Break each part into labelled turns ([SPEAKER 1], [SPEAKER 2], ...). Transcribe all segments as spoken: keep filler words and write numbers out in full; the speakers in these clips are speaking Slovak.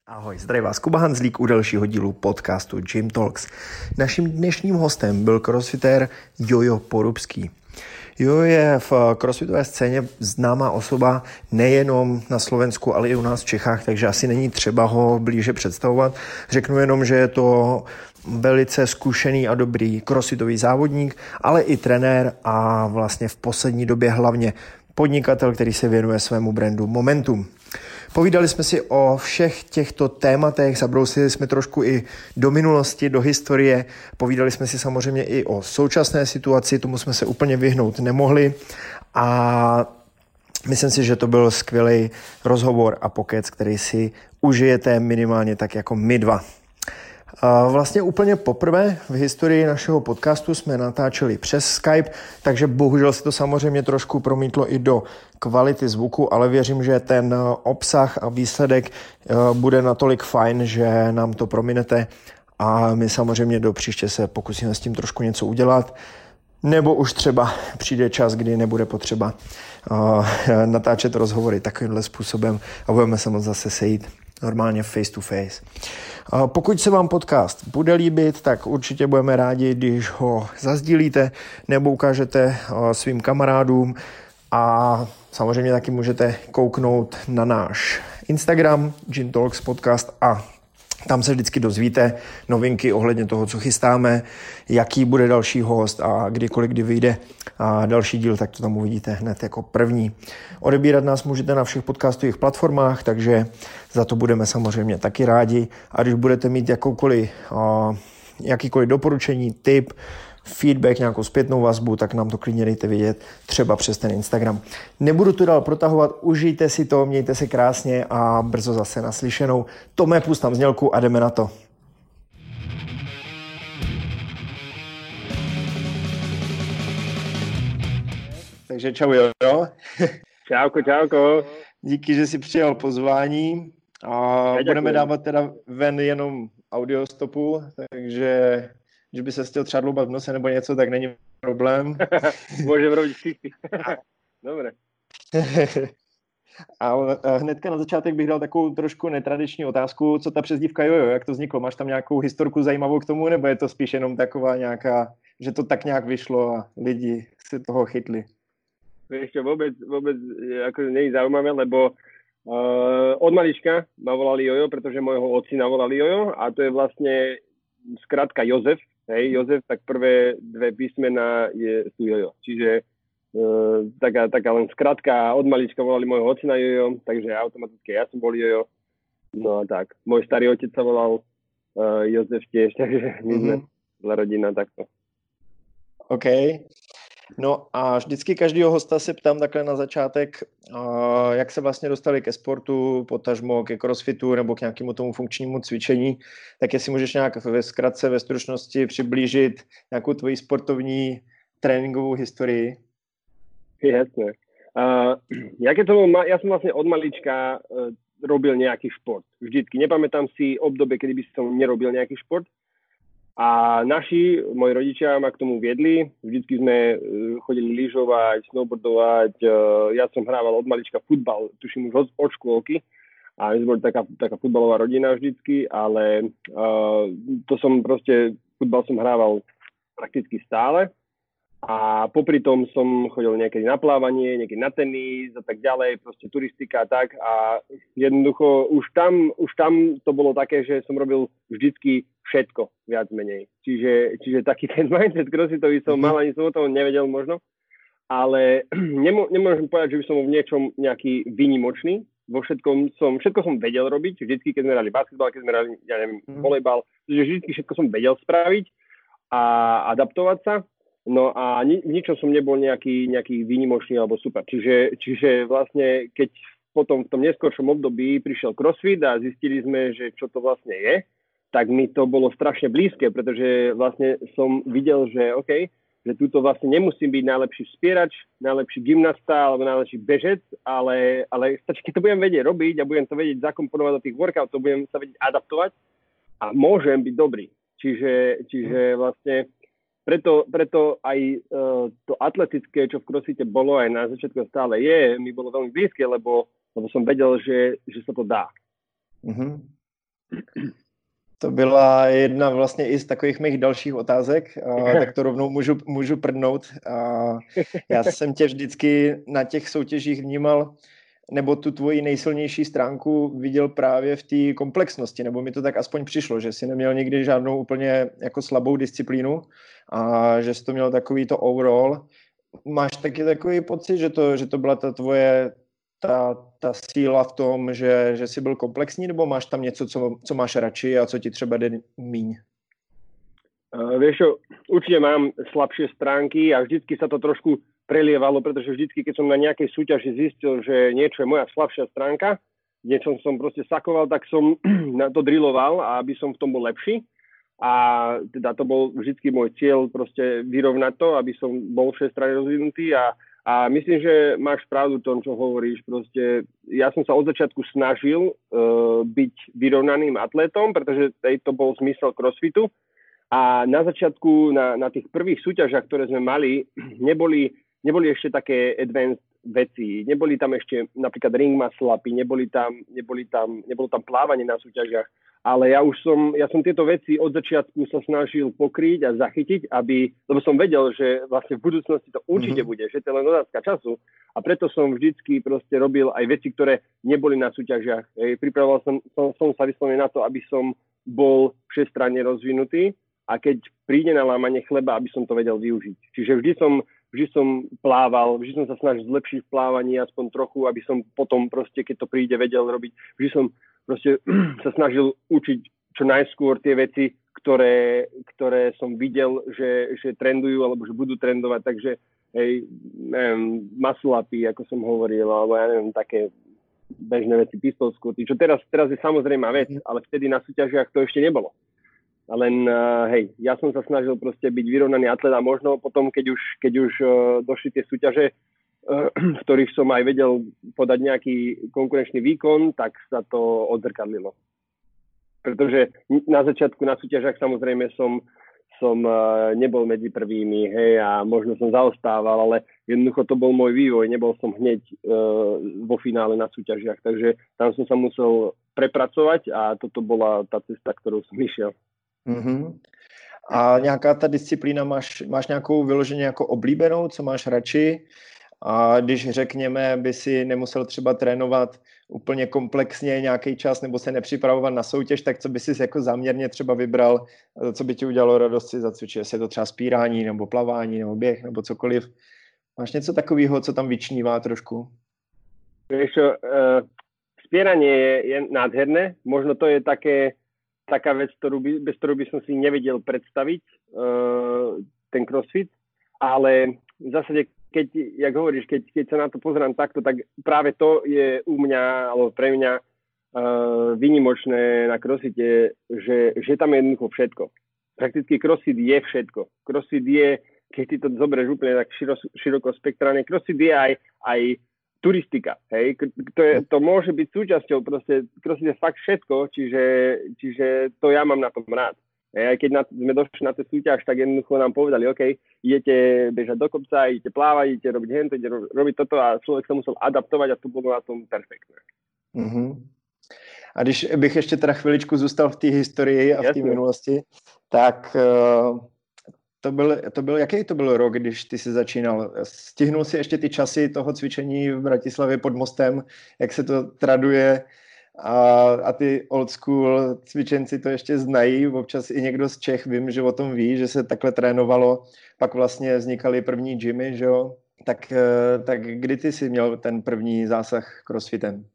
[SPEAKER 1] Ahoj, zdraví vás Kuba Hanzlík u dalšího dílu podcastu Gym Talks. Naším dnešním hostem byl crossfitter Jojo Porubský. Jojo je v crossfitové scéně známá osoba nejenom na Slovensku, ale i u nás v Čechách, takže asi není třeba ho blíže představovat. Řeknu jenom, že je to velice zkušený a dobrý crossfitový závodník, ale i trenér a vlastně v poslední době hlavně podnikatel, který se věnuje svému brandu Momentum. Povídali jsme si o všech těchto tématech, zabrousili jsme trošku i do minulosti, do historie, povídali jsme si samozřejmě i o současné situaci, tomu jsme se úplně vyhnout nemohli a myslím si, že to byl skvělý rozhovor a pokec, který si užijete minimálně tak jako my dva. Vlastně úplně poprvé v historii našeho podcastu jsme natáčeli přes Skype, takže bohužel se to samozřejmě trošku promítlo i do kvality zvuku, ale věřím, že ten obsah a výsledek bude natolik fajn, že nám to prominete a my samozřejmě do příště se pokusíme s tím trošku něco udělat, nebo už třeba přijde čas, kdy nebude potřeba natáčet rozhovory takovýmhle způsobem a budeme se moct zase sejít normálně face to face. Pokud se vám podcast bude líbit, tak určitě budeme rádi, když ho zazdílíte nebo ukážete svým kamarádům a samozřejmě taky můžete kouknout na náš Instagram Gym Talks podcast a tam se vždycky dozvíte novinky ohledně toho, co chystáme, jaký bude další host a kdykoliv, kdy vyjde a další díl, tak to tam uvidíte hned jako první. Odebírat nás můžete na všech podcastových platformách, takže za to budeme samozřejmě taky rádi. A když budete mít jakoukoliv, a, jakýkoliv doporučení, tip, feedback, nějakou zpětnou vazbu, tak nám to klidně dejte vědět, třeba přes ten Instagram. Nebudu to dál protahovat, užijte si to, mějte se krásně a brzo zase naslyšenou. Tome, pust tam znělku a jdeme na to. Takže čau, Jojo.
[SPEAKER 2] Čauko, čauko.
[SPEAKER 1] Díky, že jsi přijal pozvání. A budeme dávat teda ven jenom audiostopu, takže že by se chtěl třeba dloubat v nose nebo něco, tak není problém.
[SPEAKER 2] Môžem robiť všichni. Dobre.
[SPEAKER 1] Ale hnedka na začátek bych dal takovou trošku netradiční otázku. Co ta přezdívka Jojo, jak to vzniklo? Máš tam nějakou historku zajímavou k tomu, nebo je to spíš jenom taková nějaká, že to tak nějak vyšlo a lidi si toho chytli?
[SPEAKER 2] Vieš čo, vôbec, vôbec ako nie je zaujímavé, lebo uh, od malička ma volali Jojo, pretože môjho otcina volali Jojo a to je vlastne skratka Jozef. Hej, Jozef, tak prvé dve písmená je, sú Jojo. Čiže uh, taká, taká len skratka, od malička volali môjho otcina Jojo, takže automaticky ja som bol Jojo. No a tak, môj starý otec sa volal uh, Jozef tiež, takže my sme mm-hmm. rodina takto.
[SPEAKER 1] OK. No a vždycky každého hosta se ptám takhle na začátek, uh, jak se vlastně dostali ke sportu, potažmo ke crossfitu nebo k nějakému tomu funkčnímu cvičení, tak jestli můžeš nějak ve zkratce, ve stručnosti přiblížit nějakou tvoji sportovní tréninkovou historii.
[SPEAKER 2] Jasné. Uh, ja, keď som, ja som vlastne od malička uh, robil nejaký šport. Vždycky. Nepamätám si obdobie, kedy by som nerobil nejaký šport. A naši, moji rodičia ma k tomu viedli. Vždycky sme chodili lyžovať, snowboardovať. Ja som hrával od malička futbal, tuším už od, od škôlky. A my sme boli taká, taká futbalová rodina vždycky, ale uh, to som proste, futbal som hrával prakticky stále. A popri tom som chodil niekedy na plávanie, niekedy na tenis a tak ďalej, proste turistika a tak. A jednoducho už tam, už tam to bolo také, že som robil vždycky všetko, viac menej. Čiže, čiže taký ten mindset crossfitový som mal, ani som o tom nevedel možno. Ale nemô, nemôžem povedať, že by som v niečom nejaký výnimočný. Vo všetkom som, všetko som vedel robiť. Vždycky, keď sme hrali basketbal, keď sme hrali, ja neviem, volejbal, vždycky všetko som vedel spraviť a adaptovať sa. No a ni, ničom som nebol nejaký, nejaký výnimočný alebo super. Čiže, čiže vlastne, keď potom v tom neskoršom období prišiel crossfit a zistili sme, že čo to vlastne je, tak mi to bolo strašne blízke, pretože vlastne som videl, že OK, že tuto vlastne nemusím byť najlepší spierač, najlepší gymnasta alebo najlepší bežec, ale, ale stačí, keď to budem vedieť robiť a budem to vedieť zakomponovať do tých workoutov, budem sa vedieť adaptovať a môžem byť dobrý. Čiže, čiže vlastne Preto, preto aj uh, to atletické, čo v crossfite bolo aj na začiatku stále je, mi bolo veľmi blízke, lebo, lebo som vedel, že, že sa to dá.
[SPEAKER 1] Mm-hmm. To byla jedna vlastně i z takových mých dalších otázek, a tak to rovnou můžu, můžu prdnout. A já jsem tě vždycky na těch soutěžích vnímal, nebo tu tvoji nejsilnější stránku viděl právě v té komplexnosti, nebo mi to tak aspoň přišlo, že jsi neměl nikdy žádnou úplně jako slabou disciplínu a že jsi to měl takový to overall. Máš taky takový pocit, že to, že to byla ta tvoje ta, ta síla v tom, že, že jsi byl komplexní, nebo máš tam něco, co, co máš radši a co ti třeba jde míň?
[SPEAKER 2] Uh, vieš čo, určite mám slabšie stránky a vždycky sa to trošku prelievalo, pretože vždycky, keď som na nejakej súťaži zistil, že niečo je moja slabšia stránka, niečo som proste sakoval, tak som to drilloval, aby som v tom bol lepší. A teda to bol vždycky môj cieľ proste vyrovnať to, aby som bol všestranne rozvinutý a A myslím, že máš pravdu v tom, čo hovoríš. Proste, ja som sa od začiatku snažil uh, byť vyrovnaným atlétom, pretože to bol zmysel crossfitu. A na začiatku, na, na tých prvých súťažiach, ktoré sme mali, neboli, neboli ešte také advanced veci. Neboli tam ešte napríklad ring muscle upy, neboli tam, neboli tam, nebolo tam plávanie na súťažiach. Ale ja už som, ja som tieto veci od začiatku sa snažil pokryť a zachytiť, aby, lebo som vedel, že vlastne v budúcnosti to určite mm-hmm. bude, že to je len otázka času. A preto som vždycky proste robil aj veci, ktoré neboli na súťažiach. Ej, pripravoval som, som, som sa vyslovene na to, aby som bol všestranne rozvinutý a keď príde na lámanie chleba, aby som to vedel využiť. Čiže vždy som, vždy som plával, vždy som sa snažil zlepšiť v plávaní aspoň trochu, aby som potom proste, keď to príde, vedel robiť. Vždy som proste sa snažil učiť čo najskôr tie veci, ktoré, ktoré som videl, že, že trendujú alebo že budú trendovať. Takže hej, neviem, muscle upy, ako som hovoril, alebo ja neviem, také bežné veci, pistol squaty, čo teraz, teraz je samozrejmá vec, ale vtedy na súťažiach to ešte nebolo. A len, uh, hej, ja som sa snažil proste byť vyrovnaný atlet a možno potom, keď už, keď už uh, došli tie súťaže, v ktorých som aj vedel podať nejaký konkurenčný výkon, tak sa to odzrkadlilo. Pretože na začiatku na súťažách samozrejme som, som nebol medzi prvými, hej, a možno som zaostával, ale jednoducho to bol môj vývoj, nebol som hneď uh, vo finále na súťažiach, takže tam som sa musel prepracovať a toto bola tá cesta, ktorou som išiel.
[SPEAKER 1] Mm-hmm. A nějaká ta disciplína, máš, máš nějakou vyloženě jako oblíbenou, co máš radši? A když řekněme, by si nemusel třeba trénovat úplně komplexně nějaký čas nebo se nepřipravovat na soutěž, tak co by si jako záměrně třeba vybral, co by ti udělalo radost si zacvičit, jestli je to třeba spírání nebo plavání nebo běh nebo cokoliv. Máš něco takového, co tam vyčnívá trošku?
[SPEAKER 2] Vieš čo, uh, spieranie je, je nádherné, možno to je také, taká vec, ktorú by, bez ktorú by som si nevedel predstaviť uh, ten crossfit, ale v zásade keď, jak hovoríš, keď, keď sa na to pozerám takto, tak práve to je u mňa, alebo pre mňa uh, výnimočné na crossfite, že, že tam je jednoducho všetko. Prakticky crossfit je všetko. Crossfit je, keď ty to zoberieš úplne tak širo, široko spektrálne, crossfit je aj, aj turistika. Hej? To, je, to môže byť súčasťou, proste crossfit je fakt všetko, čiže, čiže to ja mám na tom rád. Aj keď na, sme došli na tú súťaž, tak jednoducho nám povedali, OK, idete bežať do kopca, idete plávať, idete robiť hento, idete robiť toto a človek sa musel adaptovať a to bylo na tom perfektné.
[SPEAKER 1] Mm-hmm. A když bych ještě teda chviličku zůstal v té historii a v té minulosti, tak uh, to byl, to byl, jaký to byl rok, když ty jsi začínal? Stihnul si ještě ty časy toho cvičení v Bratislavě pod mostem, jak se to traduje? A, a ty old school cvičenci to ještě znají, občas i někdo z Čech vím, že o tom ví, že se takhle trénovalo, pak vlastně vznikaly první gymy, že jo, tak, tak kdy ty si měl ten první zásah crossfitem?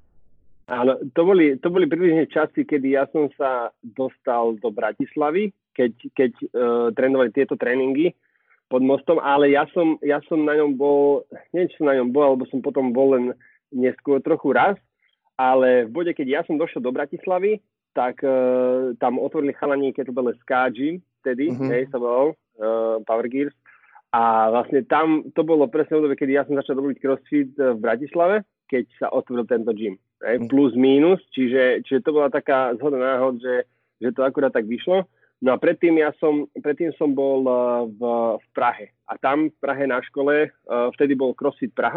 [SPEAKER 2] Áno, to boli, to boli približne časy, kedy ja som sa dostal do Bratislavy, keď, keď uh, trénovali tieto tréningy pod mostom, ale ja som, ja som na ňom bol, neviem, či som na ňom bol, alebo som potom bol len neskôr trochu raz, ale v bode, keď ja som došiel do Bratislavy, tak uh, tam otvorili chalani kettlebell es ká gym, vtedy, mm-hmm. hej, sa volal, uh, Power Gears. A vlastne tam, to bolo presne v dobe, kedy ja som začal robiť crossfit v Bratislave, keď sa otvoril tento gym. Hej, mm-hmm. Plus, mínus, čiže, čiže to bola taká zhoda náhod, že, že to akurát tak vyšlo. No a predtým, ja som, predtým som bol uh, v, v Prahe. A tam v Prahe na škole, uh, vtedy bol CrossFit Praha,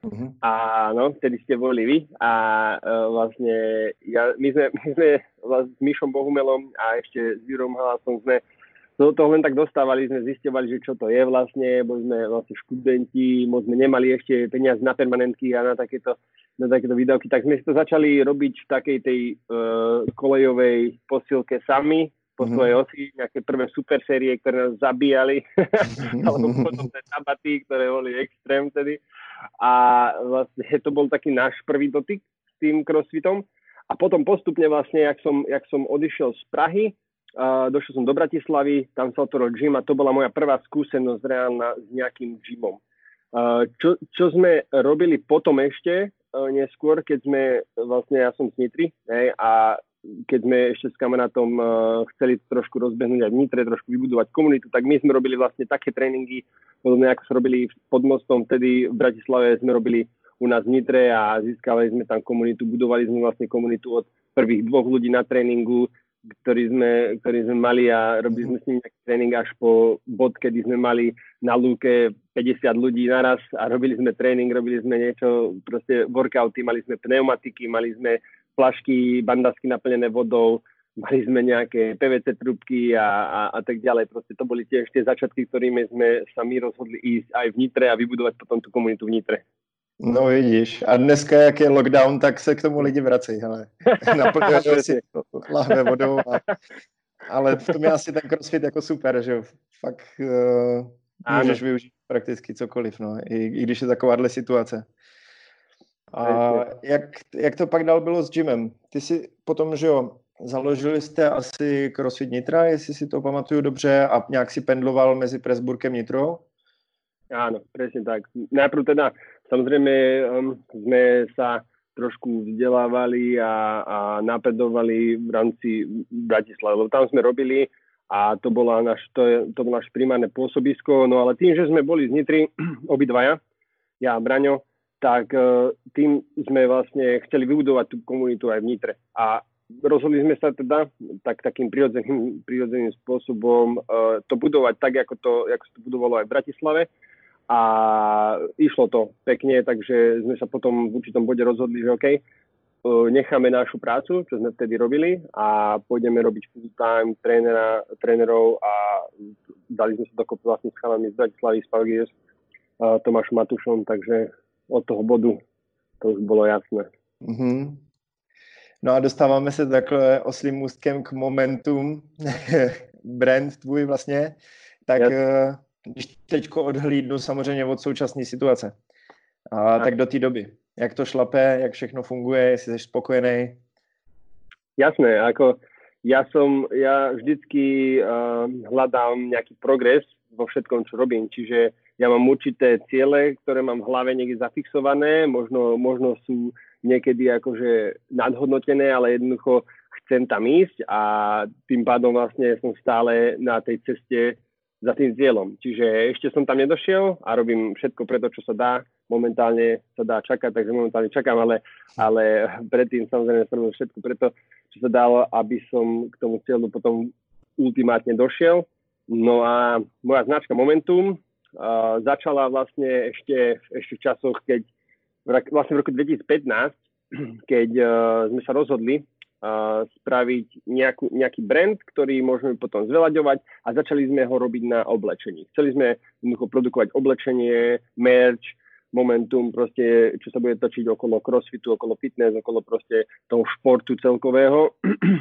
[SPEAKER 2] Uh-huh. A no, vtedy ste boli vy a uh, vlastne ja, my sme, my sme vlastne s Mišom Bohumelom a ešte s Jurom Halasom sme do toho len tak dostávali, sme zisťovali, že čo to je vlastne, boli sme vlastne študenti, moc sme nemali ešte peniaze na permanentky a na takéto, na takéto videoky, tak sme si to začali robiť v takej tej uh, kolejovej posilke sami, po svojej osi, nejaké prvé super série, ktoré nás zabíjali, alebo potom tie tabaty, ktoré boli extrém tedy. A vlastne to bol taký náš prvý dotyk s tým crossfitom. A potom postupne vlastne, jak som, jak som odišiel z Prahy, uh, došiel som do Bratislavy, tam sa otvoril gym a to bola moja prvá skúsenosť reálna s nejakým gymom. Uh, čo, čo sme robili potom ešte, uh, neskôr, keď sme, vlastne ja som z Nitry, hej, a keď sme ešte s kamarátom uh, chceli trošku rozbehnúť aj v Nitre, trošku vybudovať komunitu, tak my sme robili vlastne také tréningy, podobne ako sa robili pod mostom, vtedy v Bratislave sme robili u nás v Nitre a získali sme tam komunitu, budovali sme vlastne komunitu od prvých dvoch ľudí na tréningu, ktorí sme, ktorí sme mali a robili sme s nimi nejaký tréning až po bod, kedy sme mali na lúke päťdesiat ľudí naraz a robili sme tréning, robili sme niečo, proste workouty, mali sme pneumatiky, mali sme flašky, bandasky naplnené vodou, mali sme nejaké pé vé cé trúbky a, a, a tak ďalej. Proste to boli tiež tie začiatky, ktorými sme sa my rozhodli ísť aj v Nitre a vybudovať potom tú komunitu v Nitre.
[SPEAKER 1] No vidíš, a dneska, jak je lockdown, tak se k tomu lidi vracejí, hele. Naplňují si lahve vodou. A, ale v tom je asi ten crossfit jako super, že fakt uh, můžeš využít prakticky cokoliv, no, i, i když je takováhle situace. A jak, jak to pak dál bylo s gymem? Ty si potom, že jo, založili jste asi CrossFit Nitra, jestli si to pamatuju dobře, a nějak si pendloval mezi Pressburgem a Nitrou?
[SPEAKER 2] Áno, presne tak. Najprv teda, samozrejme, um, sme sa trošku vzdelávali a, a napredovali v rámci Bratislavy, lebo tam sme robili a to, bola naš, to, je, to bolo naše primárne pôsobisko, no ale tým, že sme boli z Nitry obidvaja, ja a Braňo, tak tým sme vlastne chceli vybudovať tú komunitu aj v Nitre. A rozhodli sme sa teda tak, takým prirodzeným, prirodzeným spôsobom uh, to budovať tak, ako to, ako to budovalo aj v Bratislave. A išlo to pekne, takže sme sa potom v určitom bode rozhodli, že OK, uh, necháme našu prácu, čo sme vtedy robili a pôjdeme robiť full-time trénera, trénerov a dali sme sa dokopy vlastne s chalami z Bratislavy, z Pavgies, uh, Tomášom Matušom, takže od toho bodu to už bolo jasné.
[SPEAKER 1] Mm-hmm. No a dostáváme se takhle oslým můstkem k Momentum, brand tvůj vlastně, tak yes. Když teďko odhlídnu samozřejmě od současné situace, a tak do té doby, jak to šlape, jak všechno funguje, jestli jsi spokojený?
[SPEAKER 2] Jasné, ako ja som, ja vždycky uh, hľadám nejaký progres vo všetkom, čo robím, čiže ja mám určité ciele, ktoré mám v hlave niekde zafixované, možno, možno sú niekedy akože nadhodnotené, ale jednoducho chcem tam ísť a tým pádom vlastne som stále na tej ceste za tým cieľom. Čiže ešte som tam nedošiel a robím všetko preto, čo sa dá. Momentálne sa dá čakať, takže momentálne čakám, ale, ale predtým samozrejme som robil všetko preto, čo sa dalo, aby som k tomu cieľu potom ultimátne došiel. No a moja značka Momentum uh, začala vlastne ešte, ešte v časoch, keď vlastne v roku dvetisícpätnásť, keď uh, sme sa rozhodli uh, spraviť nejakú, nejaký brand, ktorý môžeme potom zveľaďovať a začali sme ho robiť na oblečení. Chceli sme jednoducho produkovať oblečenie, merch, Momentum, proste, čo sa bude točiť okolo crossfitu, okolo fitness, okolo proste toho športu celkového.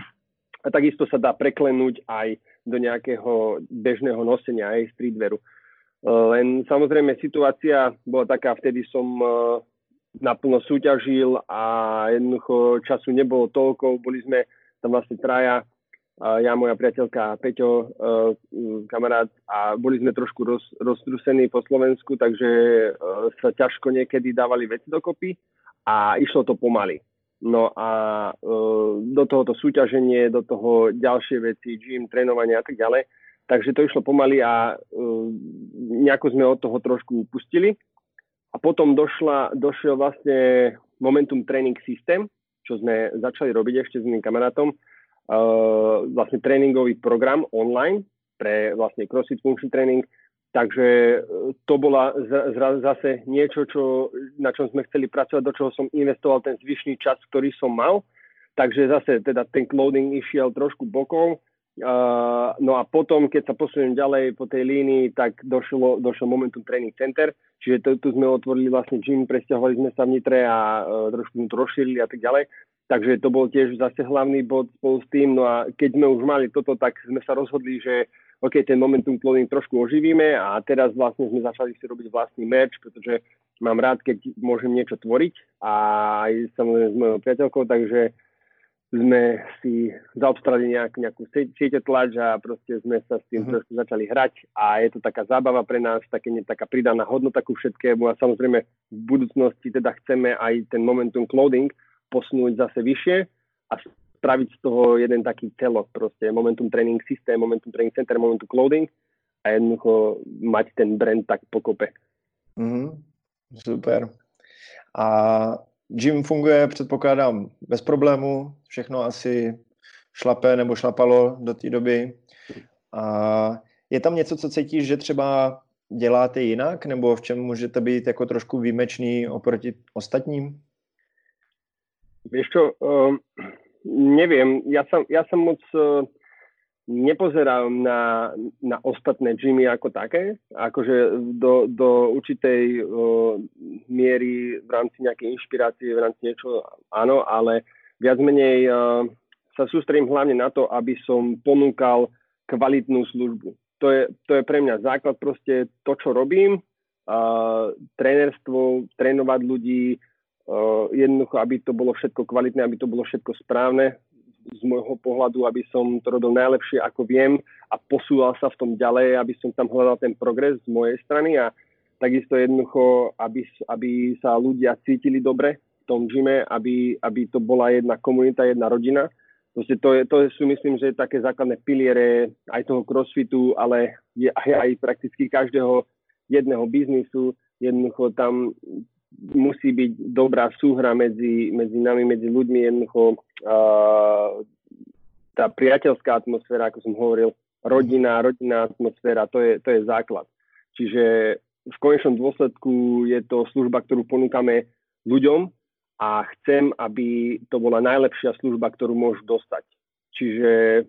[SPEAKER 2] A takisto sa dá preklenúť aj do nejakého bežného nosenia, aj streetwearu. Uh, len samozrejme situácia bola taká, vtedy som uh, naplno súťažil a jednoducho času nebolo toľko, boli sme tam vlastne traja, ja, moja priateľka Peťo, kamarát, a boli sme trošku roz, roztrusení po Slovensku, takže sa ťažko niekedy dávali veci dokopy a išlo to pomaly. No a do tohoto súťaženie, do toho ďalšie veci, gym, trénovanie a tak ďalej, takže to išlo pomaly a nejako sme od toho trošku upustili. A potom došla, došiel vlastne Momentum Training System, čo sme začali robiť ešte s mým kamarátom. Uh, vlastne tréningový program online pre vlastne CrossFit Function Training, Takže to bola zase niečo, čo, na čom sme chceli pracovať, do čoho som investoval ten zvyšný čas, ktorý som mal. Takže zase teda ten clothing išiel trošku bokom. Uh, no a potom, keď sa posuniem ďalej po tej línii, tak došlo, došlo Momentum Training Center. Čiže tu, tu sme otvorili vlastne gym, presťahovali sme sa v Nitre a uh, trošku sme to rozšírili a tak ďalej. Takže to bol tiež zase hlavný bod spolu s tým. No a keď sme už mali toto, tak sme sa rozhodli, že OK, ten Momentum Clothing trošku oživíme a teraz vlastne sme začali si robiť vlastný merch, pretože mám rád, keď môžem niečo tvoriť a aj samozrejme s mojou priateľkou, takže sme si zaobstarali nejak, nejakú sieťotlač a proste sme sa s tým uh-huh. trošku začali hrať a je to taká zábava pre nás, také, taká pridaná hodnota ku všetkému a samozrejme v budúcnosti teda chceme aj ten Momentum Clothing posunúť zase vyššie a spraviť z toho jeden taký celok, proste Momentum Training System, Momentum Training Center, Momentum Clothing a jednoducho mať ten brand tak pokope.
[SPEAKER 1] Uh-huh. Super. A gym funguje, předpokládám, bez problémů, všechno asi šlape nebo šlapalo do té doby. A je tam něco, co cítíš, že třeba děláte jinak, nebo v čem můžete být jako trošku výjimečný oproti ostatním?
[SPEAKER 2] Vieš čo, uh, neviem, ja sa, ja sa moc uh, nepozerám na, na ostatné gymy ako také, akože do, do určitej uh, miery v rámci nejakej inšpirácie, v rámci niečo, áno, ale viac menej uh, sa sústredím hlavne na to, aby som ponúkal kvalitnú službu. To je, to je pre mňa základ, proste to, čo robím, uh, trénerstvo, trénovať ľudí, uh, jednoducho, aby to bolo všetko kvalitné, aby to bolo všetko správne, z môjho pohľadu, aby som to robil najlepšie, ako viem a posúval sa v tom ďalej, aby som tam hľadal ten progres z mojej strany a takisto jednoducho, aby, aby sa ľudia cítili dobre v tom gyme, aby, aby to bola jedna komunita, jedna rodina. Proste to, je, to sú, myslím, že také základné piliere aj toho crossfitu, ale je aj, aj prakticky každého jedného biznisu. Jednoducho tam musí byť dobrá súhra medzi, medzi nami, medzi ľuďmi, jednoducho uh, tá priateľská atmosféra, ako som hovoril, rodina, rodinná atmosféra, to je, to je základ. Čiže v konečnom dôsledku je to služba, ktorú ponúkame ľuďom a chcem, aby to bola najlepšia služba, ktorú môžu dostať. Čiže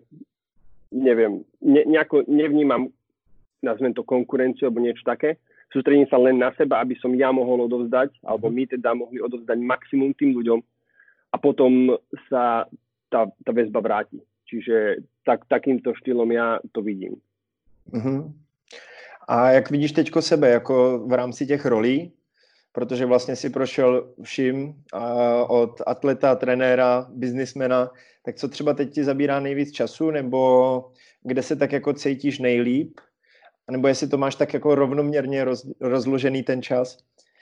[SPEAKER 2] neviem, ne, nejako nevnímam, nazvem to konkurenciu alebo niečo také, sústredím sa len na seba, aby som ja mohol odovzdať, alebo my teda mohli odovzdať maximum tým ľuďom a potom sa tá, tá väzba vráti. Čiže tak, takýmto štýlom ja to vidím.
[SPEAKER 1] Uh-huh. A jak vidíš teďko sebe, jako v rámci těch rolí, protože vlastně si prošel vším uh, od atleta, trenéra, biznismena, tak co třeba teď ti zabírá nejvíc času, nebo kde se tak jako cítíš nejlíp? Nebo jestli to máš tak jako rovnoměrně roz, rozložený ten čas?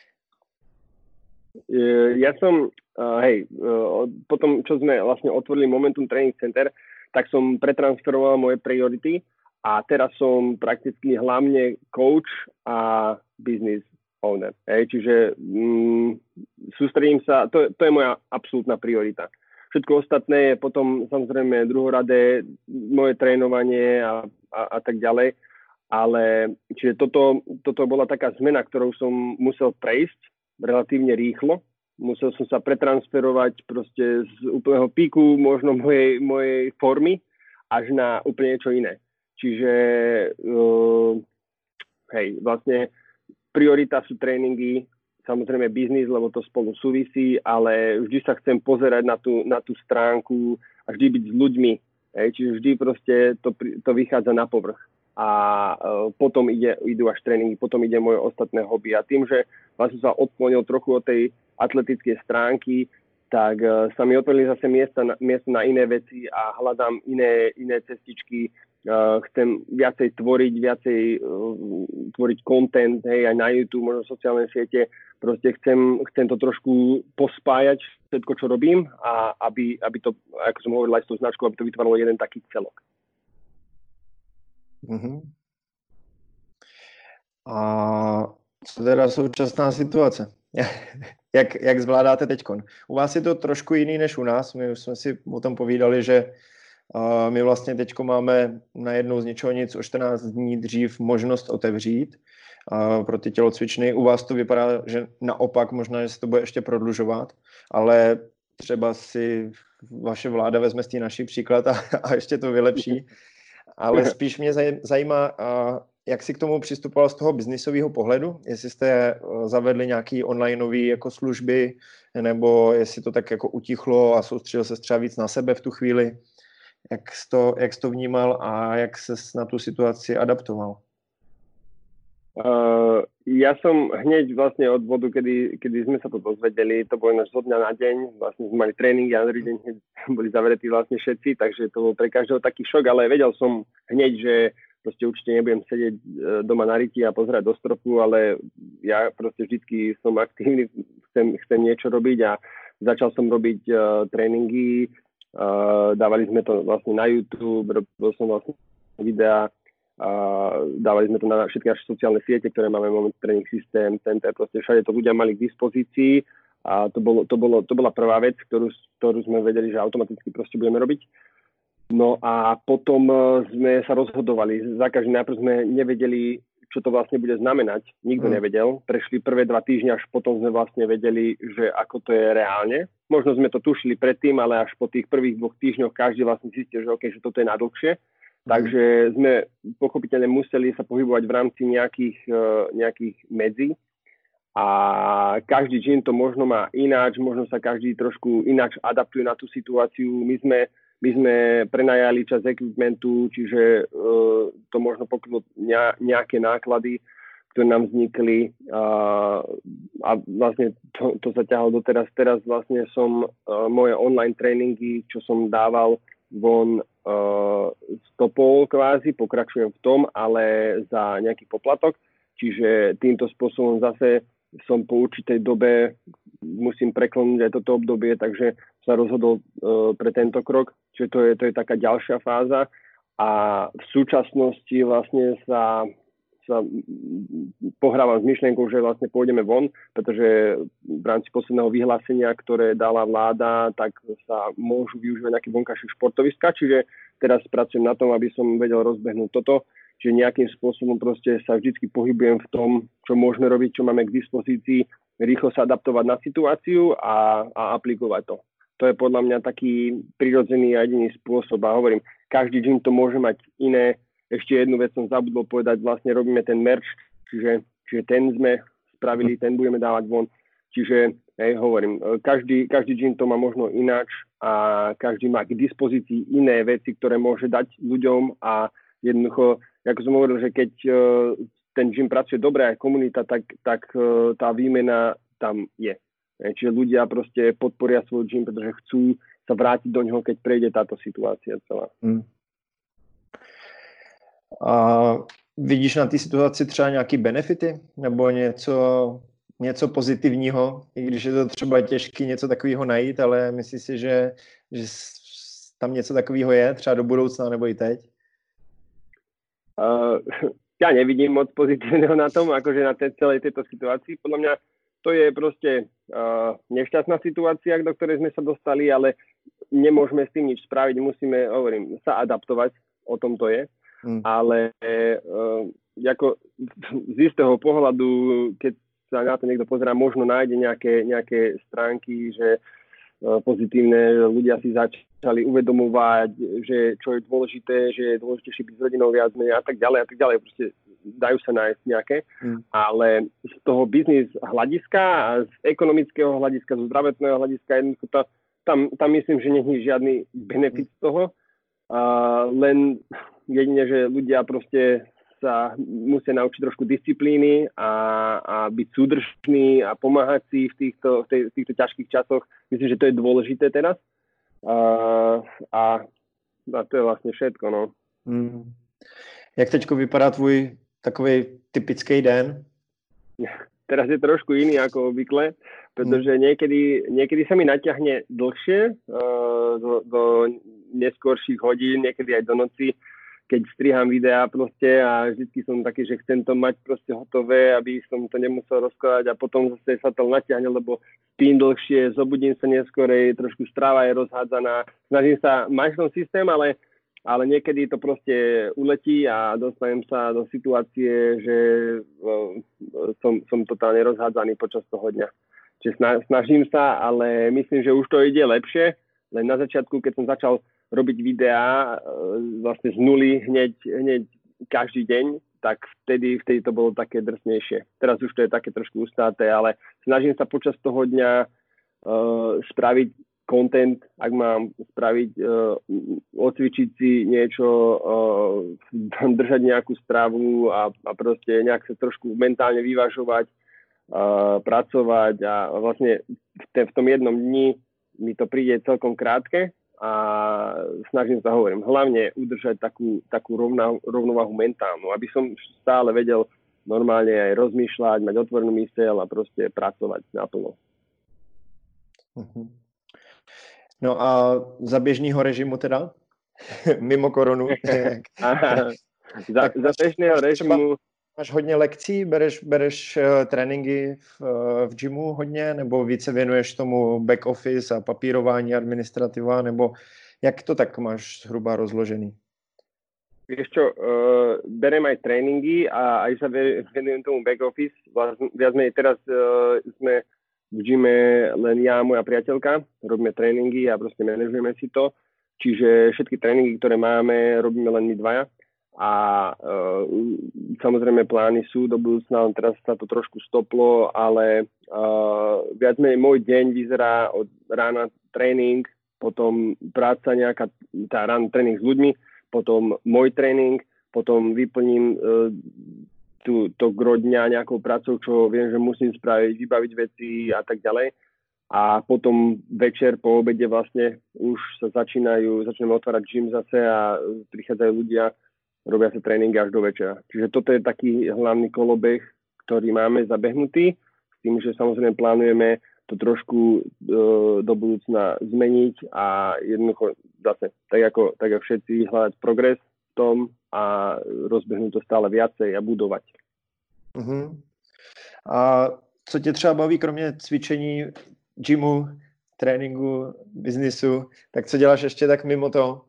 [SPEAKER 2] Ja som, uh, hej, uh, potom, čo sme vlastne otvorili Momentum Training Center, tak som pretransferoval moje priority a teraz som prakticky hlavne coach a business owner. Hej, čiže mm, sústredím sa, to, to je moja absolútna priorita. Všetko ostatné je potom samozrejme druhoradé, moje trénovanie a, a, a tak ďalej. Ale čiže toto, toto bola taká zmena, ktorou som musel prejsť relatívne rýchlo. Musel som sa pretransferovať proste z úplného píku možno mojej, mojej formy až na úplne niečo iné. Čiže uh, hej, vlastne priorita sú tréningy, samozrejme biznis, lebo to spolu súvisí, ale vždy sa chcem pozerať na tú, na tú stránku a vždy byť s ľuďmi. Hej, čiže vždy proste to, to vychádza na povrch. A uh, potom ide, idú až tréningy, potom ide moje ostatné hobby. A tým, že vlastne sa odklonil trochu od tej atletickej stránky, tak uh, sa mi otvorili zase miesta na, miesta na iné veci a hľadám iné, iné cestičky. Uh, chcem viacej tvoriť, viacej uh, tvoriť content, hej, aj na YouTube, možno sociálne siete. Proste chcem, chcem to trošku pospájať, všetko, čo robím, a aby, aby to, ako som hovoril aj s tou značkou, aby to vytváralo jeden taký celok.
[SPEAKER 1] Mm-hmm. A co teda současná situace? jak, jak zvládáte teďkon? U vás je to trošku jiný než u nás. My už jsme si o tom povídali, že A my vlastně teďko máme najednou z ničeho nic o čtrnáct dní dřív možnost otevřít a pro ty tělocvičny. U vás to vypadá, že naopak možná, že se to bude ještě prodlužovat, ale třeba si vaše vláda vezme z té naší příklad a, a ještě to vylepší. Ale spíš mě zajímá, jak si k tomu přistupoval z toho biznisového pohledu, jestli jste zavedli nějaký onlineový jako služby, nebo jestli to tak jako utichlo a soustředil se třeba víc na sebe v tu chvíli. Jak jsi to, jak jsi to vnímal a jak ses na tu situaci adaptoval?
[SPEAKER 2] Uh, ja som hneď vlastne od bodu, kedy, kedy sme sa to dozvedeli, to bolo náš zo dňa na deň, vlastne sme mali tréning a na druhý deň boli zavretí vlastne všetci, takže to bol pre každého taký šok, ale vedel som hneď, že proste určite nebudem sedieť doma na riti a pozerať do stropu, ale ja proste vždycky som aktívny, chcem, chcem niečo robiť a začal som robiť uh, tréningy, uh, dávali sme to vlastne na YouTube, robil som vlastne videá, a dávali sme to na všetky naše sociálne siete, ktoré máme moment tréning systém, center, proste všade to ľudia mali k dispozícii a to, bolo, to, bolo, to bola prvá vec, ktorú, ktorú sme vedeli, že automaticky proste budeme robiť. No a potom sme sa rozhodovali, za každý najprv sme nevedeli, čo to vlastne bude znamenať, nikto mm. nevedel, prešli prvé dva týždne, až potom sme vlastne vedeli, že ako to je reálne. Možno sme to tušili predtým, ale až po tých prvých dvoch týždňoch každý vlastne zistil, že okay, že toto je nadlhšie. Takže sme pochopiteľne museli sa pohybovať v rámci nejakých, uh, nejakých medzí a každý gym to možno má ináč, možno sa každý trošku ináč adaptuje na tú situáciu. My sme, my sme prenajali časť equipmentu, čiže uh, to možno pokrylo nejaké náklady, ktoré nám vznikli uh, a vlastne to, to sa ťahalo doteraz. Teraz vlastne som uh, moje online tréningy, čo som dával von uh, stopol kvázi, pokračujem v tom, ale za nejaký poplatok. Čiže týmto spôsobom zase som po určitej dobe musím prekloniť aj toto obdobie, takže sa rozhodol uh, pre tento krok. Čiže to je, to je taká ďalšia fáza. A v súčasnosti vlastne sa sa pohrávam s myšlienkou, že vlastne pôjdeme von, pretože v rámci posledného vyhlásenia, ktoré dala vláda, tak sa môžu využívať nejaké vonkajšie športoviska, čiže teraz pracujem na tom, aby som vedel rozbehnúť toto, že nejakým spôsobom proste sa vždycky pohybujem v tom, čo môžeme robiť, čo máme k dispozícii, rýchlo sa adaptovať na situáciu a, a aplikovať to. To je podľa mňa taký prirodzený a jediný spôsob a hovorím, každý gym to môže mať iné. Ešte jednu vec som zabudol povedať, vlastne robíme ten merch, čiže, čiže ten sme spravili, ten budeme dávať von. Čiže, hej, hovorím, každý, každý gym to má možno ináč a každý má k dispozícii iné veci, ktoré môže dať ľuďom a jednoducho, ako som hovoril, že keď uh, ten gym pracuje dobre aj komunita, tak, tak uh, tá výmena tam je. Hej, čiže ľudia proste podporia svoj gym, pretože chcú sa vrátiť do ňoho, keď prejde táto situácia celá. Mm.
[SPEAKER 1] A vidíš na té situaci třeba nějaký benefity nebo něco, něco pozitivního, i když je to třeba těžké něco takového najít, ale myslíš si, že, že tam něco takového je třeba do budoucna nebo i teď?
[SPEAKER 2] Uh, ja nevidím moc pozitívneho na tom, akože na tej, celej tejto situácii. Podľa mňa to je proste uh, nešťastná situácia, do ktorej sme sa dostali, ale nemôžeme s tým nič spraviť, musíme, hovorím, sa adaptovať, o tom to je. Hmm. Ale uh, ako z istého pohľadu, keď sa na to niekto pozerá, možno nájde nejaké, nejaké stránky, že uh, pozitívne, ľudia si začali uvedomovať, že čo je dôležité, že je dôležitejšie byť s rodinou viac menej a tak ďalej a tak ďalej. Proste dajú sa nájsť nejaké, hmm. ale z toho biznis hľadiska a z ekonomického hľadiska, zo zdravotného hľadiska, jednoducho to, tam, tam myslím, že nie je žiadny benefit z toho. Uh, len jedine, že ľudia proste sa musia naučiť trošku disciplíny a, a byť súdržní a pomáhať si v týchto, v, tej, v týchto ťažkých časoch. Myslím, že to je dôležité teraz. Uh, a, a to je vlastne všetko. No.
[SPEAKER 1] Mm. Jak teďko vypadá tvůj takový typický den?
[SPEAKER 2] Teraz je trošku iný ako obvykle, pretože mm. niekedy, niekedy sa mi naťahne dlhšie uh, do, do neskôrších hodín, niekedy aj do noci. keď strihám videá proste a vždycky som taký, že chcem to mať proste hotové, aby som to nemusel rozkladať a potom zase sa to natiahne, lebo spím dlhšie, zobudím sa neskorej, trošku strava je rozhádzaná. Snažím sa mať v tom systém, ale, ale niekedy to proste uletí a dostanem sa do situácie, že som, som totálne rozhádzaný počas toho dňa. Čiže snažím sa, ale myslím, že už to ide lepšie. Len na začiatku, keď som začal robiť videá vlastne z nuly hneď, hneď každý deň, tak vtedy, vtedy to bolo také drsnejšie. Teraz už to je také trošku ustáté, ale snažím sa počas toho dňa uh, spraviť content, ak mám spraviť, uh, odcvičiť si niečo, uh, držať nejakú stravu a, a proste nejak sa trošku mentálne vyvažovať, Uh, pracovať a vlastne v, te, v tom jednom dni mi to príde celkom krátke a snažím sa, hovorím, hlavne udržať takú, takú rovna, rovnováhu mentálnu, aby som stále vedel normálne aj rozmýšľať, mať otvorenú myseľ a proste pracovať naplno.
[SPEAKER 1] No a za běžného režimu teda? Mimo koronu?
[SPEAKER 2] Aha, za, za běžného režimu
[SPEAKER 1] máš hodně lekcí, bereš, bereš uh, tréninky v, uh, v gymu hodně, nebo více věnuješ tomu back office a papírování, administrativa, nebo jak to tak máš zhruba rozložený?
[SPEAKER 2] Vieš čo, uh, berem aj tréningy a aj sa venujem tomu back office. Viac menej teraz uh, sme v gyme len ja a moja priateľka, robíme tréningy a proste manažujeme si to. Čiže všetky tréningy, ktoré máme, robíme len my dvaja. A uh, samozrejme plány sú do budúcna, teraz sa to trošku stoplo, ale uh, viac menej môj deň vyzerá od rána tréning, potom práca nejaká, tá rána tréning s ľuďmi, potom môj tréning, potom vyplním uh, tú, to gro dňa nejakou prácou, čo viem, že musím spraviť, vybaviť veci a tak ďalej. A potom večer po obede vlastne už sa začínajú, začneme otvárať gym zase a prichádzajú ľudia, robia sa tréningy až do večera. Čiže toto je taký hlavný kolobeh, ktorý máme zabehnutý, s tým, že samozrejme plánujeme to trošku e, do budúcna zmeniť a jednoducho zase, tak ako, tak ako všetci, hľadať progres v tom a rozbehnúť to stále viacej a budovať.
[SPEAKER 1] Uh-huh. A co tě třeba baví, kromě cvičení, gymu, tréninku, biznisu, tak co děláš ještě tak mimo to?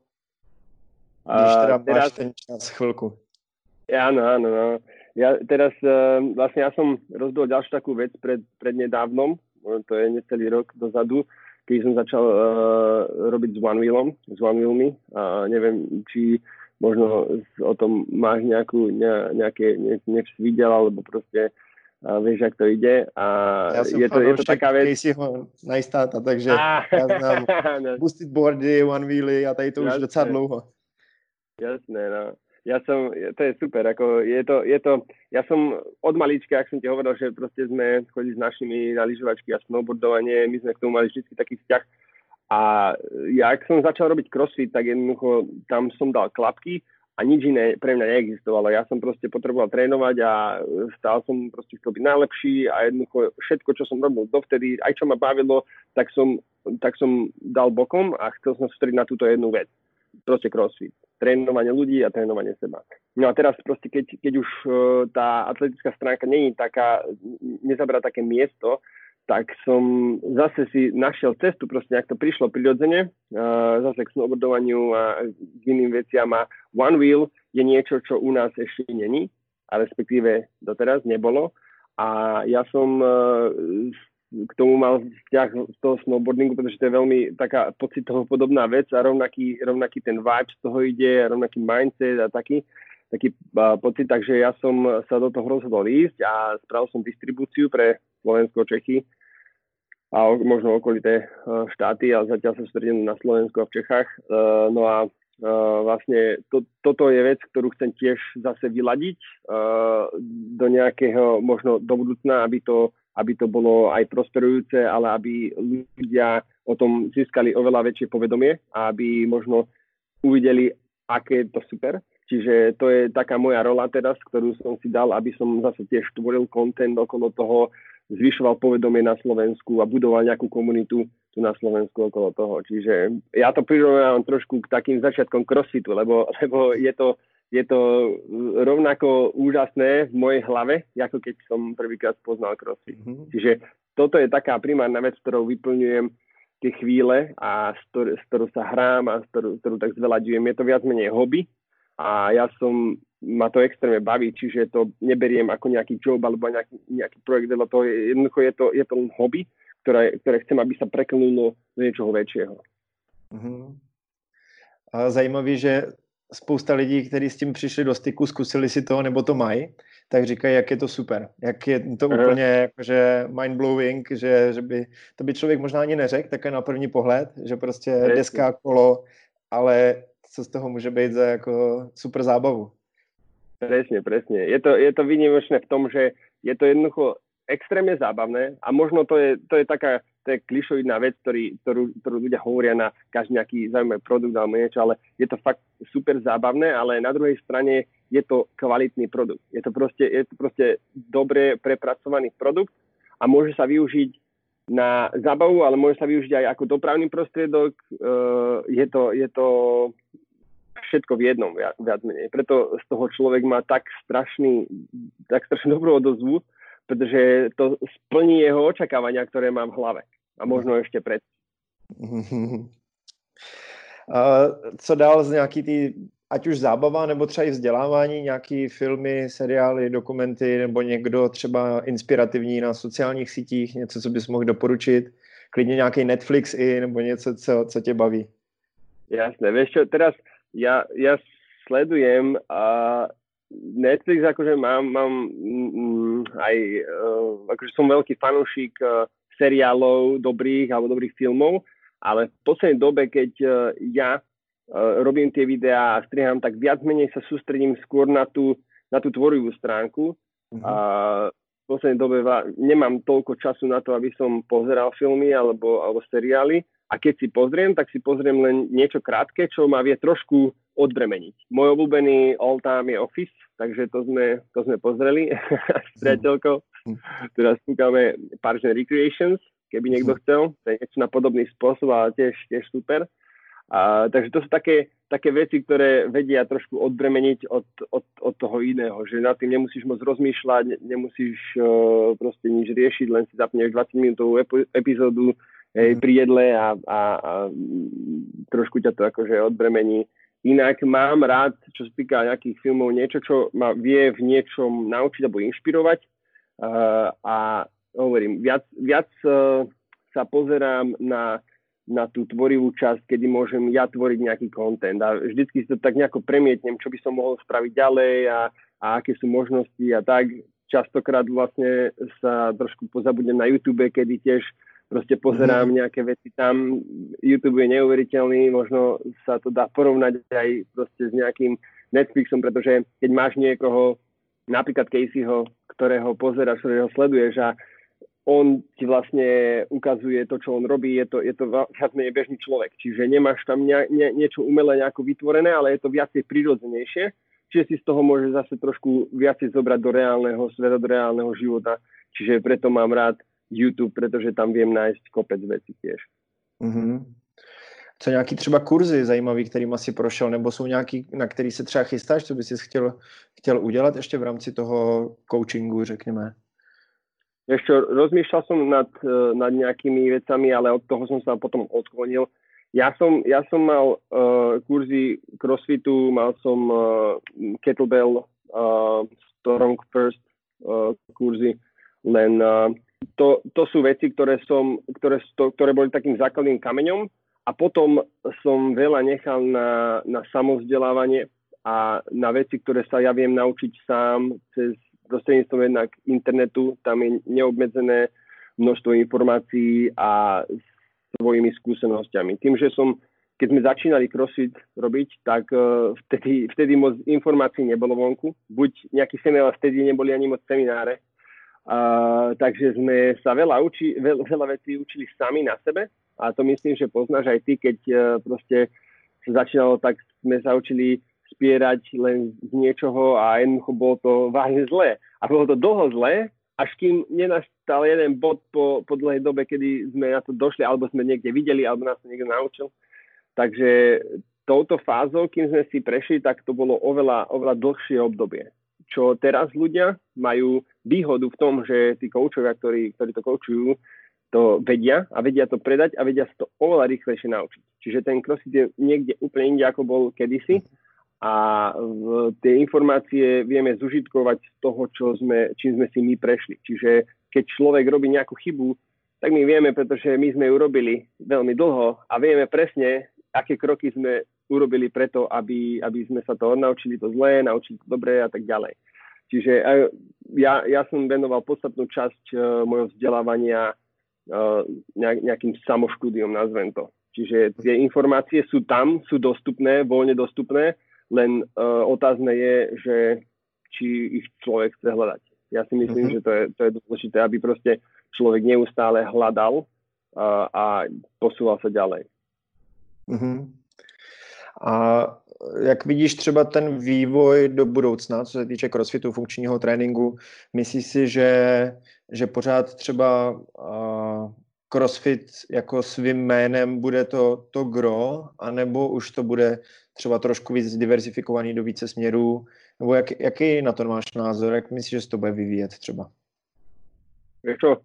[SPEAKER 1] Když teda máš teraz, ten čas chvíľku.
[SPEAKER 2] Áno, áno, no. Ja teraz uh, vlastne ja som rozbil ďalšiu takú vec pred, prednedávnom, to je necelý rok dozadu, keď som začal uh, robiť s OneWheelom, s OneWheelmi. A neviem, či možno o tom máš nejakú, ne, nejaké, ne, nech si videl, alebo proste uh, vieš, jak to ide. A
[SPEAKER 1] ja som
[SPEAKER 2] je to, je to taká vec.
[SPEAKER 1] Caseyho najstáta, takže ah. ja znám boosted boardy, OneWheely a tady to už docela dlouho.
[SPEAKER 2] Jasné, no. Ja som, to je super, ako je to, je to, ja som od malička, ak som ti hovoril, že proste sme chodili s našimi na lyžovačky a snowboardovanie, my sme k tomu mali vždy taký vzťah. A ja, ak som začal robiť crossfit, tak jednoducho tam som dal klapky a nič iné pre mňa neexistovalo. Ja som proste potreboval trénovať a stále som proste chcel byť najlepší a jednoducho všetko, čo som robil dovtedy, aj čo ma bavilo, tak som, tak som dal bokom a chcel som sústrediť na túto jednu vec. Proste crossfit. Trénovanie ľudí a trénovanie seba. No a teraz proste, keď, keď už uh, tá atletická stránka nie je taká, nezaberá také miesto, tak som zase si našiel cestu, proste nejak to prišlo prirodzene, uh, zase k snowboardovaniu a k iným veciam a One Wheel je niečo, čo u nás ešte není, a respektíve doteraz nebolo. A ja som uh, k tomu mal vzťah z toho snowboardingu, pretože to je veľmi taká pocitovo podobná vec a rovnaký, rovnaký ten vibe z toho ide, rovnaký mindset a taký, taký uh, pocit, takže ja som sa do toho rozhodol ísť a spravil som distribúciu pre Slovensko, Čechy a možno okolité uh, štáty, ale zatiaľ sa sústredím na Slovensku a v Čechách. Uh, no a uh, vlastne to, toto je vec, ktorú chcem tiež zase vyladiť uh, do nejakého, možno do budúcna, aby to aby to bolo aj prosperujúce, ale aby ľudia o tom získali oveľa väčšie povedomie a aby možno uvideli, aké je to super. Čiže to je taká moja rola teraz, ktorú som si dal, aby som zase tiež tvoril content okolo toho, zvyšoval povedomie na Slovensku a budoval nejakú komunitu. tu na Slovensku okolo toho. Čiže ja to prirovnávam trošku k takým začiatkom crossfitu, lebo, lebo je, to, je to rovnako úžasné v mojej hlave, ako keď som prvýkrát poznal crossfit. Mm-hmm. Čiže toto je taká primárna vec, ktorou vyplňujem tie chvíle a s, ktor- s ktorou sa hrám a s ktorou, ktorú tak zvelaďujem. Je to viac menej hobby a ja som, ma to extrémne baví, čiže to neberiem ako nejaký job alebo nejaký, nejaký projekt, lebo to je, jednoducho je to, je to hobby, Ktoré, ktoré chcem, aby sa preklenulo do niečoho väčšieho.
[SPEAKER 1] Uh-huh. A zajímavý, že spousta lidí, kteří s tím přišli do styku, zkusili si to, nebo to mají, tak říkají, jak je to super. Jak je to uh-huh. úplně jakože mind-blowing, že, že by, to by člověk možná ani neřekl, také na první pohled, že prostě Presne. Deska, kolo, ale co z toho může být za jako super zábavu.
[SPEAKER 2] Presne, presne. Je to, je to výnimočné v tom, že je to jednoducho extrémne zábavné a možno to je, to je taká to je klišoidná vec, ktorý, ktorú, ktorú ľudia hovoria na každý nejaký zaujímavý produkt alebo niečo, ale je to fakt super zábavné, ale na druhej strane je to kvalitný produkt. Je to proste, je to proste dobre prepracovaný produkt a môže sa využiť na zábavu, ale môže sa využiť aj ako dopravný prostriedok. Uh, je, to, je to všetko v jednom viac, viac menej. Preto z toho človek má tak strašný, tak strašne dobrú odozvu, pretože to splní jeho očakávania, ktoré mám v hlave. A možno ešte pred.
[SPEAKER 1] A co dál z nějaký ty, ať už zábava, nebo třeba i vzdělávání, nějaký filmy, seriály, dokumenty, nebo někdo třeba inspirativní na sociálních sítích, něco, co bys mohl doporučit? Klidně nějaký Netflix i, nebo něco, co, co tě baví?
[SPEAKER 2] Jasné, vieš čo, teraz ja, ja sledujem a Netflix, akože mám, mám mm, aj, uh, akože som veľký fanúšik uh, seriálov dobrých alebo dobrých filmov, ale v poslednej dobe, keď uh, ja uh, robím tie videá a strihám, tak viac menej sa sústredím skôr na tú, na tú tvorivú stránku. Mm-hmm. A v poslednej dobe va- nemám toľko času na to, aby som pozeral filmy alebo, alebo seriály. A keď si pozriem, tak si pozriem len niečo krátke, čo ma vie trošku odbremeniť. Môj obľúbený all time je Office, takže to sme, to sme pozreli s priateľkou. Teraz skúkame Parks and Recreations, keby niekto chcel. To je niečo na podobný spôsob, ale tiež, tiež super. A, takže to sú také, také veci, ktoré vedia trošku odbremeniť od, od, od toho iného, že nad tým nemusíš moc rozmýšľať, nemusíš uh, proste nič riešiť, len si zapneš dvadsaťminútovú ep- epizódu hej, pri jedle a, a, a trošku ťa to akože odbremení. Inak mám rád, čo sa týka nejakých filmov, niečo, čo ma vie v niečom naučiť alebo inšpirovať. Uh, a hovorím, viac, viac uh, sa pozerám na, na tú tvorivú časť, kedy môžem ja tvoriť nejaký content. A vždycky si to tak nejako premietnem, čo by som mohol spraviť ďalej a, a aké sú možnosti a tak. Častokrát vlastne sa trošku pozabudnem na YouTube, kedy tiež proste pozerám nejaké veci tam. YouTube je neuveriteľný, možno sa to dá porovnať aj proste s nejakým Netflixom, pretože keď máš niekoho, napríklad Caseyho, ktorého pozeráš, ktorého sleduješ a on ti vlastne ukazuje to, čo on robí, je to, je to viac menej bežný človek. Čiže nemáš tam nie, nie, niečo umelé nejako vytvorené, ale je to viacej prirodzenejšie. Čiže si z toho môže zase trošku viacej zobrať do reálneho sveta, do reálneho života. Čiže preto mám rád YouTube, pretože tam viem nájsť kopec vecí tiež.
[SPEAKER 1] Mm-hmm. Co nějaký třeba kurzy zajímavý, kterým asi prošel, nebo jsou nějaký, na který se třeba chystáš, co bys si chtěl, chtěl udělat ještě v rámci toho coachingu, řekněme?
[SPEAKER 2] Ešte rozmýšľal som nad, nad nejakými vecami, ale od toho som sa potom odklonil. Ja som, ja som mal uh, kurzy crossfitu, mal som uh, kettlebell, uh, strong first uh, kurzy, len uh, to, to sú veci, ktoré, som, ktoré, to, ktoré boli takým základným kameňom a potom som veľa nechal na, na samovzdelávanie a na veci, ktoré sa ja viem naučiť sám cez prostredníctvom jednak internetu, tam je neobmedzené množstvo informácií a svojimi skúsenosťami. Tým, že som, keď sme začínali CrossFit robiť, tak uh, vtedy, vtedy moc informácií nebolo vonku. Buď nejaký seminár, vtedy neboli ani moc semináre. Uh, takže sme sa veľa, uči, veľa, veľa vecí učili sami na sebe a to myslím, že poznáš aj ty, keď uh, proste sa začínalo, tak sme sa učili spierať len z niečoho a jednoducho bolo to vážne zlé. A bolo to dlho zlé, až kým nenastal jeden bod po, po dlhej dobe, kedy sme na to došli, alebo sme niekde videli, alebo nás to niekto naučil. Takže touto fázou, kým sme si prešli, tak to bolo oveľa, oveľa dlhšie obdobie. Čo teraz ľudia majú výhodu v tom, že tí koučovia, ktorí, ktorí to koučujú, to vedia a vedia to predať a vedia sa to oveľa rýchlejšie naučiť. Čiže ten CrossFit je niekde úplne inde, ako bol kedysi a v, tie informácie vieme zužitkovať z toho, čo sme, čím sme si my prešli. Čiže keď človek robí nejakú chybu, tak my vieme, pretože my sme ju robili veľmi dlho a vieme presne, aké kroky sme urobili preto, aby, aby sme sa to naučili to zlé, naučili to dobré a tak ďalej. Čiže ja, ja som venoval podstatnú časť uh, mojho vzdelávania Uh, nejakým samoštúdiom, nazvem to. Čiže tie informácie sú tam, sú dostupné, voľne dostupné, len uh, otázne je, že či ich človek chce hľadať. Ja si myslím, mm-hmm. že to je, to je dôležité, aby proste človek neustále hľadal uh, a posúval sa ďalej.
[SPEAKER 1] Mm-hmm. A jak vidíš třeba ten vývoj do budoucna, co se týče crossfitu, funkčního tréninku, myslíš si, že, že pořád třeba uh, crossfit jako svým jménem bude to, to gro, anebo už to bude třeba trošku víc diversifikovaný do více směrů, nebo jak, jaký na to máš názor, jak myslíš, že se to bude vyvíjet třeba?
[SPEAKER 2] Vieš čo?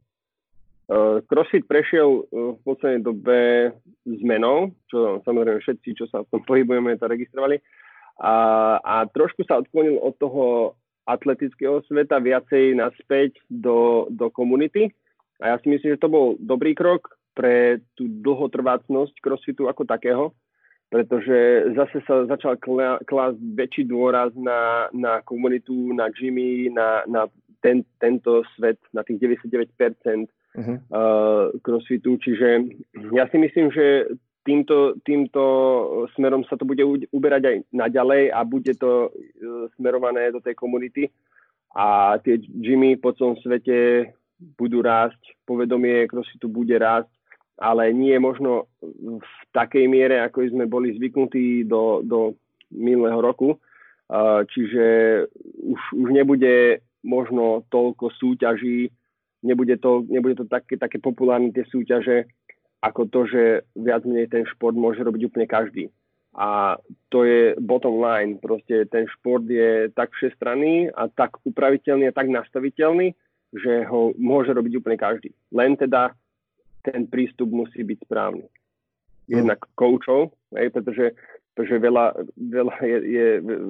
[SPEAKER 2] Uh, CrossFit prešiel uh, v poslednej dobe zmenou, čo samozrejme všetci, čo sa v tom pohybujeme, to registrovali. A, a trošku sa odklonil od toho atletického sveta viacej naspäť do, do komunity. A ja si myslím, že to bol dobrý krok pre tú dlhotrvácnosť CrossFitu ako takého, pretože zase sa začal klásť väčší dôraz na, na komunitu, na gymy, na, na ten, tento svet, na tých deväťdesiatdeväť percent Uh-huh. Uh, crossfitu, čiže ja si myslím, že týmto, týmto smerom sa to bude uberať aj naďalej a bude to uh, smerované do tej komunity a tie gymy po celom svete budú rásť, povedomie crossfitu bude rásť, ale nie možno v takej miere, ako sme boli zvyknutí do, do minulého roku, uh, čiže už, už nebude možno toľko súťaží. Nebude to, nebude to také, také populárne tie súťaže, ako to, že viac menej ten šport môže robiť úplne každý. A to je bottom line. Proste ten šport je tak všestranný a tak upraviteľný a tak nastaviteľný, že ho môže robiť úplne každý. Len teda ten prístup musí byť správny. Jednak koučov, pretože, pretože veľa, veľa je, je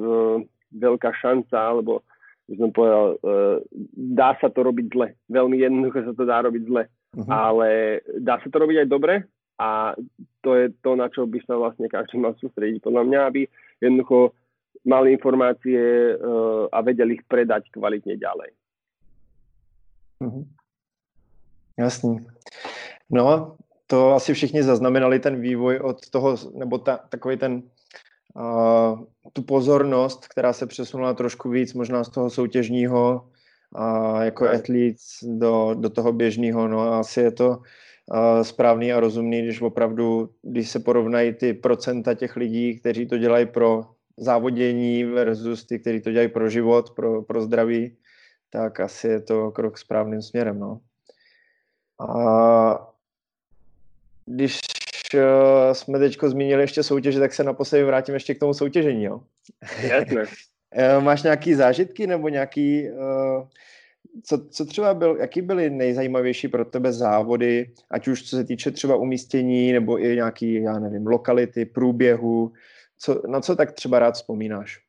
[SPEAKER 2] veľká šanca, alebo som povedal, uh, dá sa to robiť zle. Veľmi jednoducho sa to dá robiť zle. Uh-huh. Ale dá sa to robiť aj dobre a to je to, na čo by sa vlastne každý mal sústrediť. Podľa mňa, aby jednoducho mali informácie uh, a vedeli ich predať kvalitne ďalej.
[SPEAKER 1] Uh-huh. Jasný. No, to asi všichni zaznamenali ten vývoj od toho, nebo ta, takový ten Uh, tu pozornost, která se přesunula trošku víc možná z toho soutěžního uh, jako athletes do, do toho běžného. No a asi je to uh, správný a rozumný, když opravdu, když se porovnají ty procenta těch lidí, kteří to dělají pro závodění versus ty, kteří to dělají pro život, pro, pro zdraví, tak asi je to krok správným směrem. No. A když uh, jsme teďko zmínili ještě soutěže, tak se naposledy vrátím ještě k tomu soutěžení. Jo?
[SPEAKER 2] Jasné.
[SPEAKER 1] Máš nějaký zážitky nebo nějaký, uh, co, co třeba byl, jaký byly nejzajímavější pro tebe závody, ať už co se týče třeba umístění nebo i nějaký, já nevím, lokality, průběhu, co, na co tak třeba rád vzpomínáš?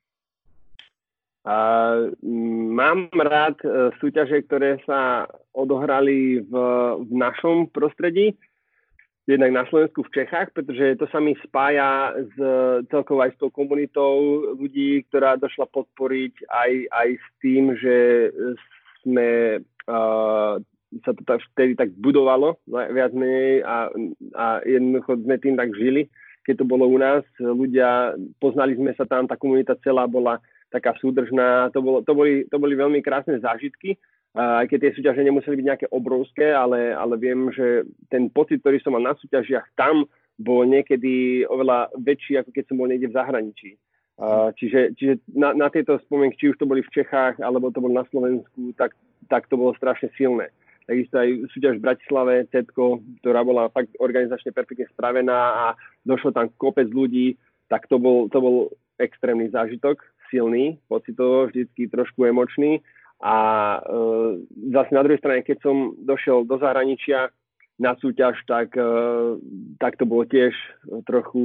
[SPEAKER 2] Uh, mám rád uh, súťaže, ktoré sa odohrali v, v našom prostredí, jednak na Slovensku v Čechách, pretože to sa mi spája s celkovo aj s tou komunitou ľudí, ktorá došla podporiť aj, aj s tým, že sme uh, sa to tak, vtedy tak budovalo viac menej a, a jednoducho sme tým tak žili. Keď to bolo u nás, ľudia, poznali sme sa tam, tá komunita celá bola taká súdržná, to, bolo, to, boli, to boli veľmi krásne zážitky, aj keď tie súťaže nemuseli byť nejaké obrovské, ale, ale viem, že ten pocit, ktorý som mal na súťažiach tam, bol niekedy oveľa väčší, ako keď som bol niekde v zahraničí. Uh, čiže čiže na, na tieto spomienky, či už to boli v Čechách, alebo to bolo na Slovensku, tak tak to bolo strašne silné. Takisto aj súťaž v Bratislave, Cetko, ktorá bola fakt organizačne perfektne spravená a došlo tam kopec ľudí, tak to bol, to bol extrémny zážitok, silný, pocitovo, vždycky trošku emočný. A e, zase na druhej strane, keď som došiel do zahraničia na súťaž, tak, e, tak to bolo tiež trochu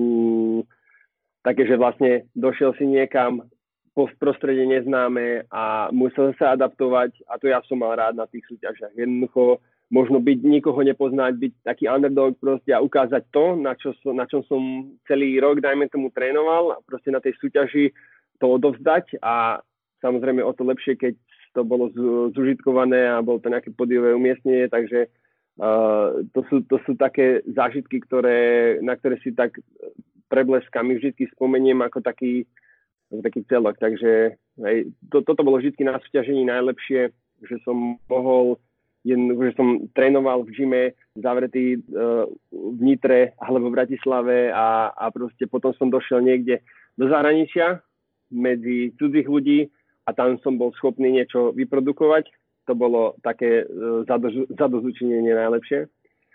[SPEAKER 2] také, že vlastne došiel si niekam po prostredie neznáme a musel sa adaptovať a to ja som mal rád na tých súťažiach. Jednoducho možno byť, nikoho nepoznať, byť taký underdog proste a ukázať to, na, čo som, na čom som celý rok, dajme tomu, trénoval a proste na tej súťaži to odovzdať a samozrejme o to lepšie, keď to bolo zužitkované a bolo to nejaké podiové umiestnenie, takže uh, to, sú, to sú také zážitky, ktoré, na ktoré si tak prebleskami vždy spomeniem ako taký, ako taký celok. Takže hej, to, toto bolo vždy na súťažení najlepšie, že som mohol, že som trénoval v gyme zavretý uh, v Nitre alebo v Bratislave a, a proste potom som došiel niekde do zahraničia medzi cudzích ľudí a tam som bol schopný niečo vyprodukovať. To bolo také uh, zadozučinenie najlepšie.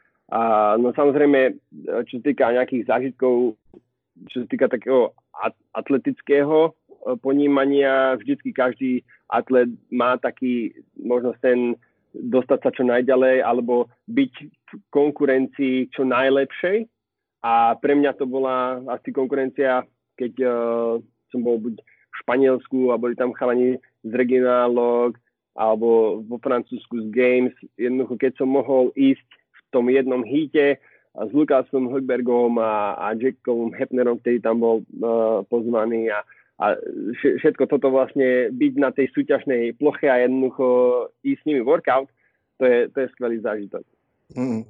[SPEAKER 2] A no samozrejme, čo sa týka nejakých zážitkov, čo sa týka takého atletického ponímania, vždycky každý atlet má taký možno ten dostať sa čo najďalej alebo byť v konkurencii čo najlepšej. A pre mňa to bola asi konkurencia, keď uh, som bol buď v Španielsku a boli tam chalani z regionálok alebo vo Francúzsku z Games. Jednoducho, keď som mohol ísť v tom jednom híte a s Lukásom Högbergom a, a Jackom Hepnerom, ktorý tam bol uh, pozvaný a, a všetko toto vlastne byť na tej súťažnej ploche a jednoducho ísť s nimi workout, to je, to je skvelý zážitok.
[SPEAKER 1] Mm.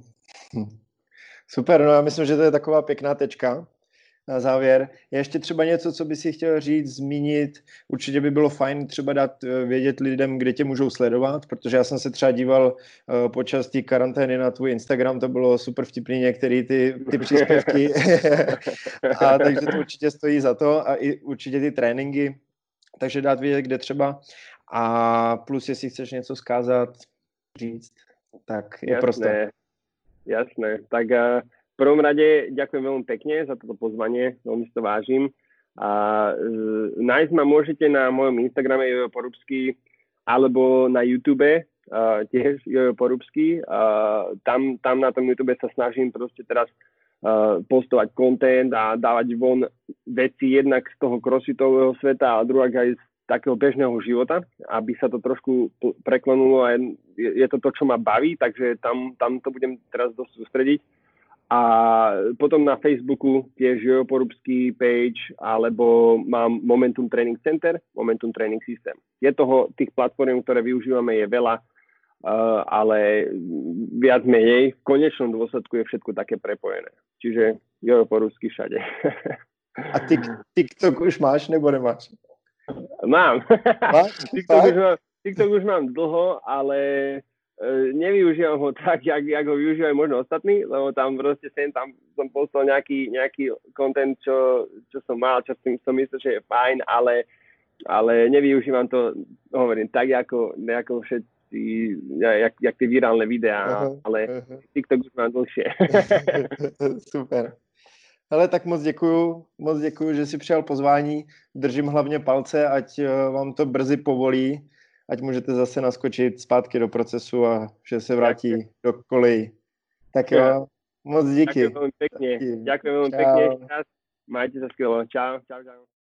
[SPEAKER 1] Super, no já myslím, že to je taková pěkná tečka na závěr. Je ještě třeba něco, co by si chtěl říct, zmínit? Určitě by bylo fajn třeba dát vědět lidem, kde tě můžou sledovat, protože já jsem se třeba díval uh, počas té karantény na tvůj Instagram, to bylo super vtipný některé ty, ty příspěvky. A takže to určitě stojí za to a i určitě ty tréninky. Takže dát vědět, kde třeba. A plus, jestli chceš něco zkázat, říct, tak je
[SPEAKER 2] jasné,
[SPEAKER 1] prostor.
[SPEAKER 2] Jasné. Tak uh... V prvom rade ďakujem veľmi pekne za toto pozvanie, veľmi si to vážim. A, e, nájsť ma môžete na mojom Instagrame Jojo Porubský alebo na YouTube uh, tiež Jojo Porubský. Uh, tam, tam na tom YouTube sa snažím proste teraz uh, postovať content a dávať von veci jednak z toho crossfitového sveta a druhák aj z takého bežného života, aby sa to trošku preklonulo a je, je to to, čo ma baví, takže tam, tam to budem teraz dosť sústrediť. A potom na Facebooku tiež Jojo Porubský page, alebo mám Momentum Training Center, Momentum Training System. Je toho, tých platform, ktoré využívame, je veľa, uh, ale viac menej v konečnom dôsledku je všetko také prepojené. Čiže Jojo Porubský všade.
[SPEAKER 1] A tik, TikTok už máš, nebo nemáš?
[SPEAKER 2] Mám.
[SPEAKER 1] Máš?
[SPEAKER 2] TikTok, už mám TikTok už mám dlho, ale nevyužívam ho tak, jak, jak ho využívajú možno ostatní, lebo tam proste sem tam som postal nejaký, nejaký content, čo, čo som mal, čo som, som myslel, že je fajn, ale, ale nevyužívam to, hovorím, tak ako, ako všetci, jak, jak tie virálne videá, uh-huh, ale uh-huh. TikTok už mám dlhšie.
[SPEAKER 1] Super. Hele, tak moc děkuju, moc děkuju, že jsi přijal pozvání, držím hlavně palce, ať vám to brzy povolí, ať můžete zase naskočit zpátky do procesu a že se vrátí Ďakujem. do kolejí. Tak jo, moc díky.
[SPEAKER 2] Ďakujem veľmi pekne. Ďakujem veľmi pekne. Majte sa skvělo. Čau, čau, čau.